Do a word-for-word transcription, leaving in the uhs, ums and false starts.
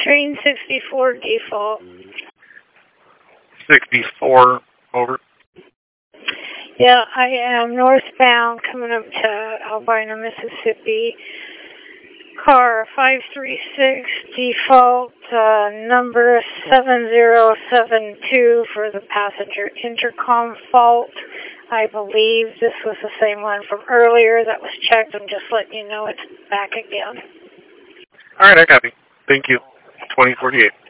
Train sixty-four default. sixty-four, over. Yeah, I am northbound coming up to Albina, Mississippi. Car five three six, default uh, number seven zero seven two for the passenger intercom fault. I believe this was the same one from earlier that was checked. I'm just letting you know it's back again. All right, I copy. Thank you. twenty forty-eight.